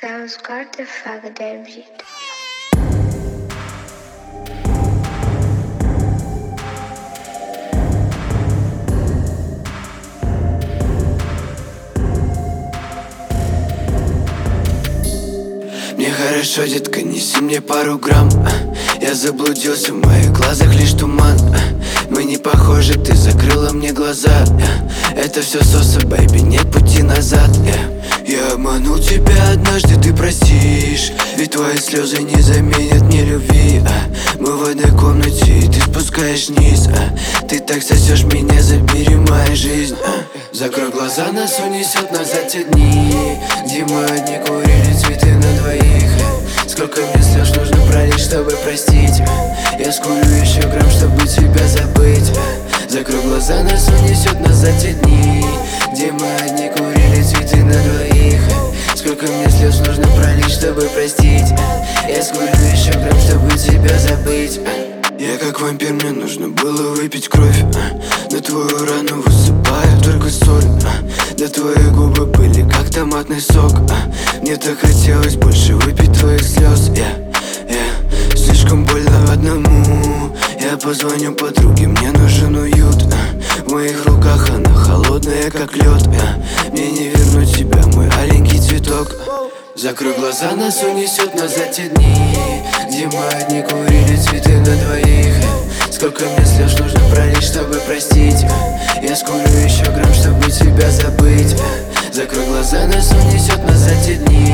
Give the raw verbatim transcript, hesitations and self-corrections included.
Sounds got the fuck that beat. Мне хорошо, детка, неси мне пару грамм. Я заблудился, в моих глазах лишь туман. Мы не похожи, ты закрыла мне глаза. Это все соса, бэйби, нет пути назад. Я обманул тебя однажды, ты простишь, ведь твои слезы не заменят мне любви. Мы в одной комнате, и ты спускаешь вниз. Ты так сосешь меня, забери мою жизнь. Закрой глаза, нас унесет назад те дни, где мы одни курили цветы на двоих. Сколько мне слез нужно пролить, чтобы простить. Я скурю еще грамм, чтобы тебя забыть. Закрой глаза, нас унесет назад те дни, где мы одни курили цветы на двоих. Сколько мне слез нужно пролить, чтобы простить. Я скурю еще грамм, чтобы тебя забыть. Я как вампир, мне нужно было выпить кровь. На твою рану высыпаю только соль. Да твои губы были как томатный сок. Мне так хотелось больше выпить твоих слез. yeah, yeah. Слишком больно одному. Я позвоню подруге, мне нужен уют. В моих руках она холодная как лед. Мне не вернуть тебя, мой аленький цветок. Закрой глаза, нас унесет назад те дни, где мы одни курили цветы на двоих. Сколько мне слез нужно пролить, чтобы простить. Я скурю еще грамм, чтобы тебя забыть. Закрой глаза, нас унесет назад те дни,